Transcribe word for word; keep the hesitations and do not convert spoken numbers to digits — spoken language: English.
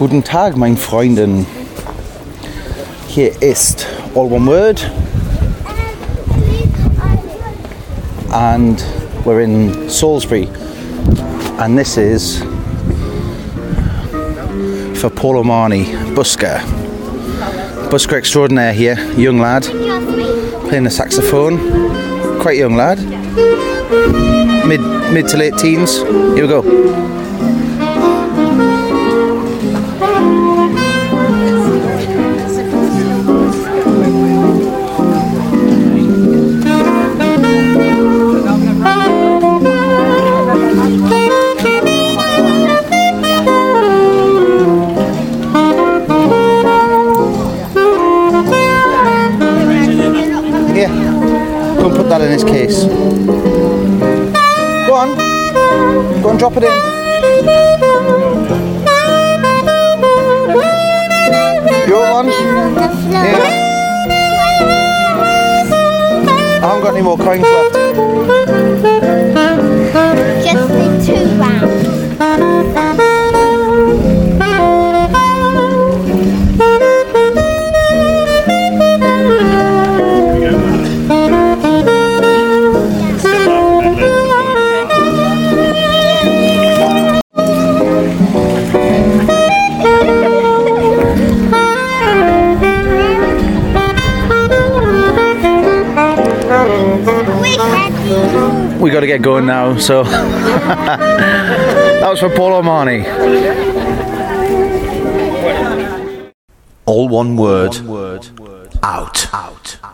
Guten Tag, mein Freunden. Hier ist all one word, and we're in Salisbury, and this is for Paul O'Mahony, busker. Busker extraordinaire here, young lad, playing the saxophone, quite young lad, mid mid to late teens. Here we go. Here, go and put that in his case. Go on, go and drop it in. Your one? Yeah. I haven't got any more coins left. Just the two rounds. We got to get going now, so that was for Paul O'Mahony. All one word, out. out.